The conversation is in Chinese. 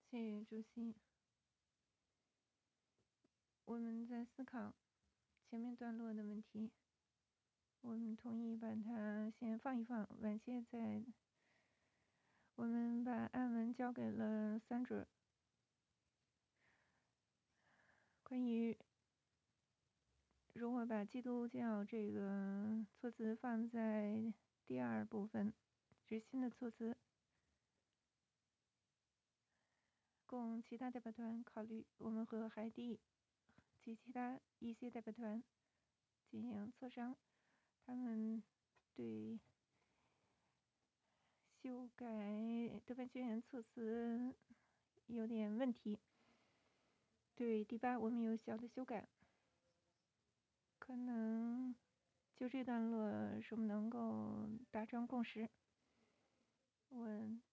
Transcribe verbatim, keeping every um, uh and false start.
谢谢主席。我们在思考前面段落的问题，我们同意把它先放一放，晚些再。我们把案文交给了三者。关于如果把基督教这个措辞放在第二部分，是新的措辞，供其他代表团考虑。我们和海地及其他一些代表团进行磋商，他们对修改德班宣言措辞有点问题。对第八，我们有小的修改，可能就这段落是我们能够达成共识。我